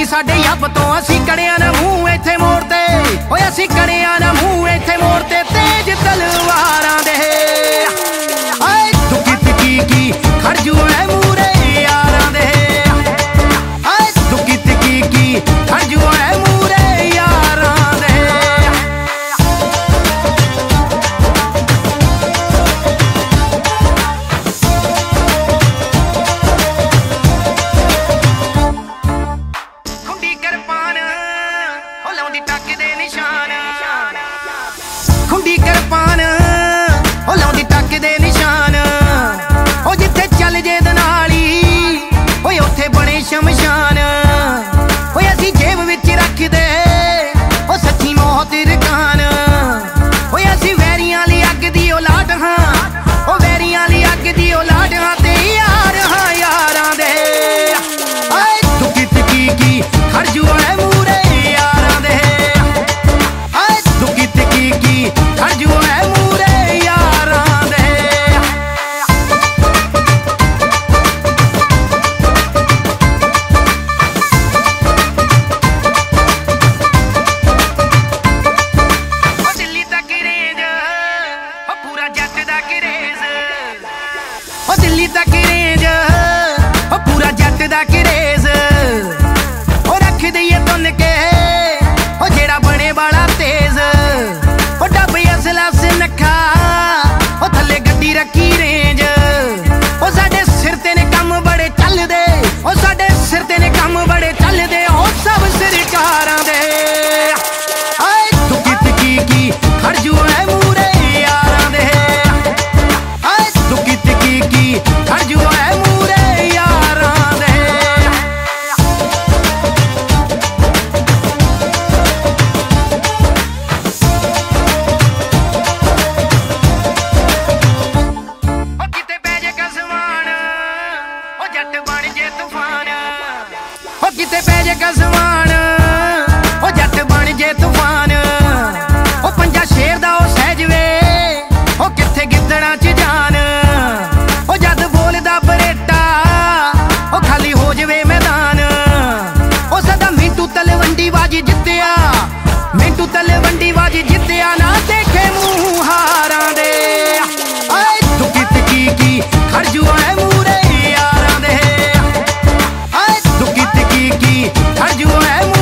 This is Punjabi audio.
ਸਾਡੇ ਅੱਬ ਤੋਂ ਅਸੀਂ ਕੜਿਆਂ ਨਾ ਮੂੰਹ ਇੱਥੇ ਮੋੜ ਤੇ ਓਏ ਅਸੀਂ ਕੜਿਆਂ ਨਾ ਮੂੰਹ ਇੱਥੇ ਮੋੜ ਤੇ ਤੇਜ ਤਲਵਾਰਾਂ ਦੇ ਆਏ ਦੁੱਕੀ ਤਿੱਕੀ ਕੀ ਖੜ ਜੂ ਐ ਮੂਰੇ ਯਾਰਾਂ ਦੇ ਆਏ ਦੁੱਕੀ ਤਿੱਕੀ ਕੀ ਖੜ ਜੂ ਐ ਮੂਰੇ ਯਾਰਾਂ ਦੇ ਖੁੰਡੀ ਕਿਰਪਾਨ ਉਹ ਲਾਉਂਦੀ ਟੱਕ ਦੇ ਨਿਸ਼ਾਨ ਖੁੰਡੀ ਕਿਰਪਾਨ ਉਹ ਲਾਉਂਦੀ ਟੱਕ ਦੇ ਨਿਸ਼ਾਨ ਉਹ ਜਿੱਥੇ ਚੱਲ ਜੇ ਦਨਾਲੀ ਓਏ ਉੱਥੇ ਬਣੇ ਸ਼ਮਸ਼ਾਨ ਓਏ ਅਸੀਂ ਜੇਬ ਵਿੱਚ ਰੱਖਦੇ ਉਹ ਸੱਚੀ ਮੌਤ ਰਕਾਨ ਓਏ ਅਸੀਂ ਵੈਰੀਆਂ ਲਈ ਅੱਗ ਦੀ ਔਲਾਦ ਹਾਂ ਉਹ ਵੈਰੀਆਂ ਲਈ ਅੱਗ ਦੀ ਔਲਾਦ ਹਾਂ ਤੇ ਯਾਰ ਹਾਂ ਯਾਰਾਂ ਦੇ ਆਏ ਦੁੱਕੀ ਤਿੱਕੀ ਕੀ ਖੜ ਜੂ ਐ ਮੂਰੇ ਯਾਰਾਂ ਦੇ ਆਏ ਦੁੱਕੀ ਤਿੱਕੀ ਕੀ ਖੜ ਜੂ ਐ ਮੂਰੇ ਯਾਰਾਂ ਦੇ ਉਹ ਦਿੱਲੀ ਤੱਕ ਰੇਂਜ ਉਹ ਪੂਰਾ ਜੱਟ ਦਾ ਕਰੇਜ਼ ਉਹ ਦਿੱਲੀ ਤੱਕ ਰੇਂਜ ਉਹ ਪੂਰਾ ਜੱਟ ਦਾ ਕਰੇਜ਼ ਉਹ ਰੱਖ ਦਈਏ ਤੁੰਨ ਕੇ ਉਹ ਜਿਹੜਾ ਬਣੇ ਵਾਲਾ ਤੇਜ਼ ਉਹ ਡੱਬ ਅਸਲਾ ਨੱਖਾ ਉਹ ਥੱਲੇ ਗੱਡੀ ਰੱਖੀ ਰੇਂਜ ਉਹ ਸਾਡੇ ਸਿਰ ਤੇ ਨੇ ਕੰਮ ਬੜੇ ਚੱਲਦੇ ਉਹ ਸਾਡੇ ਸਿਰ ਤੇ ਨੇ ਕੰਮ ਬੜੇ ਚੱਲਦੇ ਉਹ ਸਭ ਸਰਕਾਰਾਂ ਦੇ ਆਏ ਦੁੱਕੀ ਤਿੱਕੀ ਕੀ ਖੜ ਜੂ ਐ ਮੂਰੇ ਯਾਰਾਂ ਦੇ ਆਏ ਦੁੱਕੀ ਤਿੱਕੀ ਕੀ ਖੜ ਜੂ ਐ ਮੂਰੇ ਯਾਰਾਂ ਦੇ ਉਹ ਕਿਤੇ ਪੈ ਜੇ ਕਸਮਾਨ ਉਹ ਜੱਟ ਬਣ ਜੇ ਤੂਫਾਨ ਉਹ ਕਿਤੇ ਪੈ ਜੇ ਕਸਮਾਨ ਉਹ ਜੱਟ ਬਣ ਜੇ ਤੂਫਾਨ ਉਹ ਪੰਜਾ ਸ਼ੇਰ ਦਾ ਉਹ ਸਹਿਜ ਵੇ ਉਹ ਕਿੱਥੇ ਗਿੱਦੜਾਂ 'ਚ ਜਾਨ ਉਹ ਜਦ ਬੋਲਦਾ ਬਰੇਟਾ ਉਹ ਖਾਲੀ ਹੋ ਜਵੇ ਮੈਦਾਨ ਉਹ ਸਦਾ ਮਿੰਟੂ ਤਲਵੰਡੀ ਬਾਜੀ ਜਿੱਤਿਆ ਮਿੰਟੂ ਤਲਵੰਡੀ ਬਾਜੀ ਜਿੱਤਿਆ ਨਾ ਦੇਖੇ ਮੂੰਹ ਹਾਰਾਂ ਦੇ ਆਏ ਦੁੱਕੀ ਤਿੱਕੀ ਕੀ ਖੜ ਜੂ ਐ ਮੂਰੇ ਯਾਰਾਂ ਦੇ ਆਏ ਦੁੱਕੀ ਤਿੱਕੀ ਕੀ ਖੜ ਜੂ ਐ